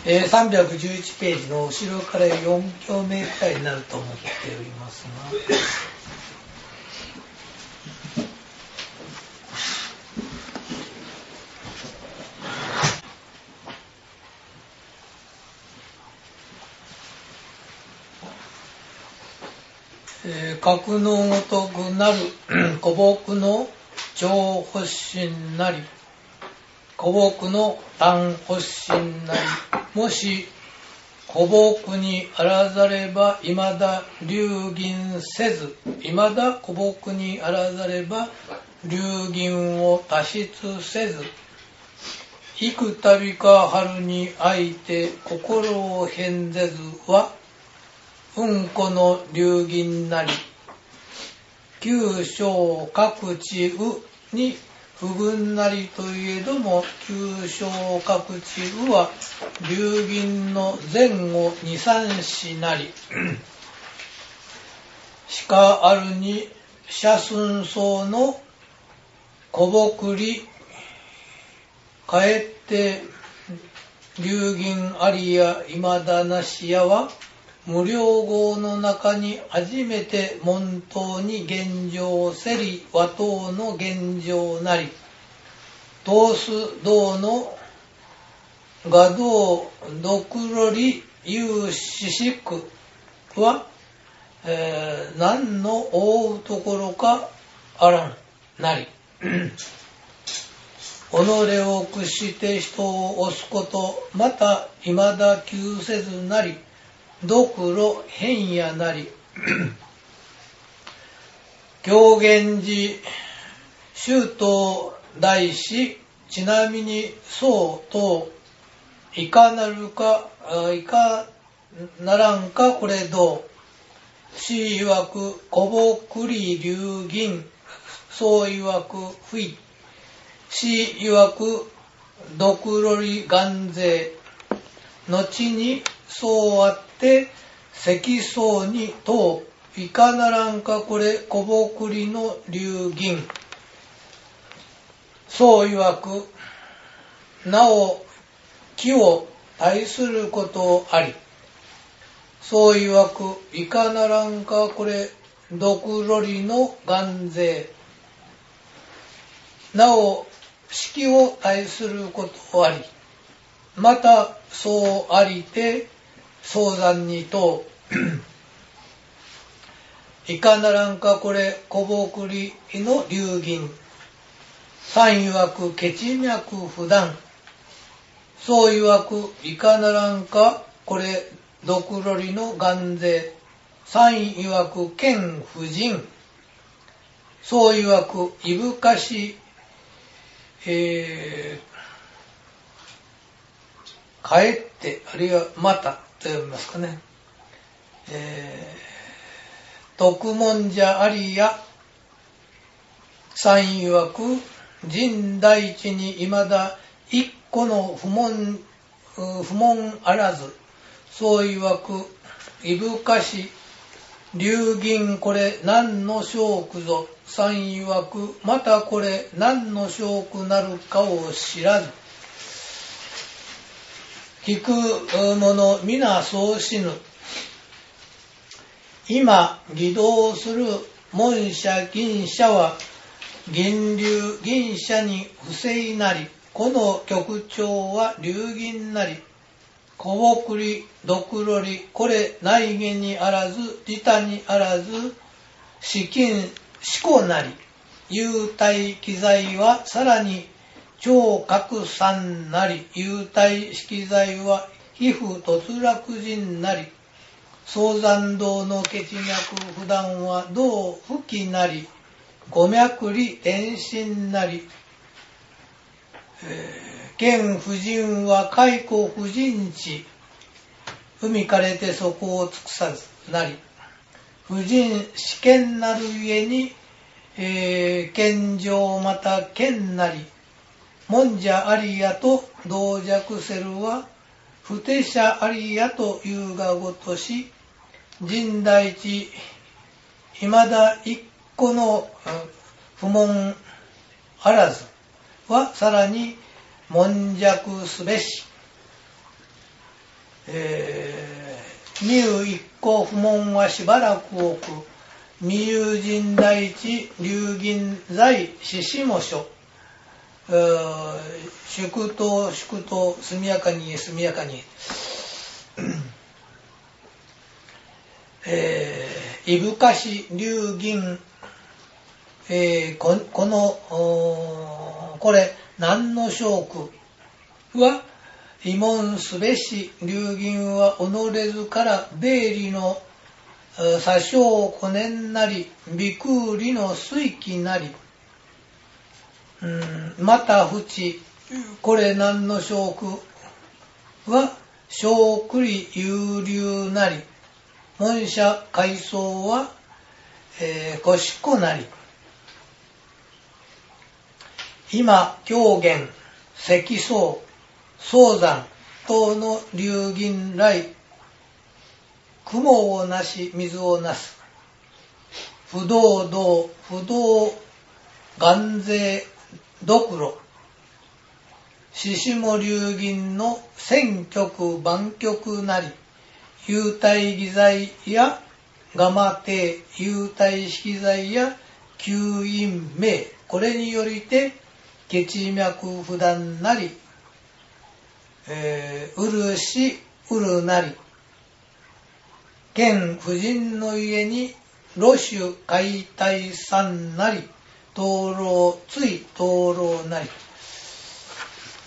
311ページの後ろから4行目くらいになると思っておりますが、格のごとくなる古木の長発心なり古木の短発心なり、もし古木にあらざれば未だ流銀せず、未だ古木にあらざれば流銀を脱出せず、幾度か春に会いて心を変ぜずは、うんこの流銀なり、九章各地うに不群なりといえども、九章各地うは流銀の前後二三子なり、しかあるに社寸草の小ぼくり、かえって流銀ありやいまだなしやは、無量号の中に初めて門頭に現状せり和頭の現状なり、通す道の画道どくろり有ししくは、何の覆うところかあらんなり。己を屈して人を押すこと、また未だ窮せずなり、どくろ変やなり。狂言寺周東大師、ちなみにそうといかなるかいかならんかこれどう、し曰く小ぼくり流銀、そう曰くふい、し曰くどくろり眼勢、後にそうあって積層にといかならんかこれ小ぼくりの流銀、そう曰くなお木を対することあり、そう曰くいかならんかこれどくろりの眼勢、なお式を対することあり、またそうありて早山にといかならんかこれ小ぼくりの流銀、三曰くケチ脈不断、そう曰くいかならんかこれどくろりの眼勢、三曰く剣不尽、そう曰くいぶかしかえってあるいはまたと読みますかね。徳門じゃありや、三曰く人大地に未だ一個の不問あらず、そう曰くいぶかし流銀これ何の証拠ぞ、三曰くまたこれ何の証拠なるかを知らず、聞く者皆そう死ぬ。今義道する門社銀社は銀流銀社に不正なり、この局長は流銀なり、小ぼくりどくろりこれ内言にあらず自他にあらず資金思考なり、有体機材はさらに超拡散なり、有体色材は皮膚突落人なり、早山道のケチ脈普段は道不気なり、五脈里転身なり、剣不尽は蚕不尽地、海枯れて底を尽くさずなり、不尽試験なるゆえに、剣上また剣なり、もんじゃありやと同弱せるは不手者ありやというがごとし、人大地未だ一個の不問あらずはさらに悶弱すべし、 未有一向不問はしばらく置く。未有人大地流銀在獅子も所。宿島速やかに速やかに。いぶかし流銀、これ何の証拠は異門すべし流銀は己ずから米利の左小古年なり微空理の水気なり、また不知これ何の証拠は小栗有流なり門社海藻は、こしこなり。今狂言積層早山等の流銀来雲をなし水をなす不動道不動眼勢ドクロ獅子も流銀の千曲万曲なり幽体義剤やガマ帝幽体色剤や吸引名これによりて血脈不断なり、漆うるなり現夫人の家に露主解体さんなり灯籠つい灯籠なり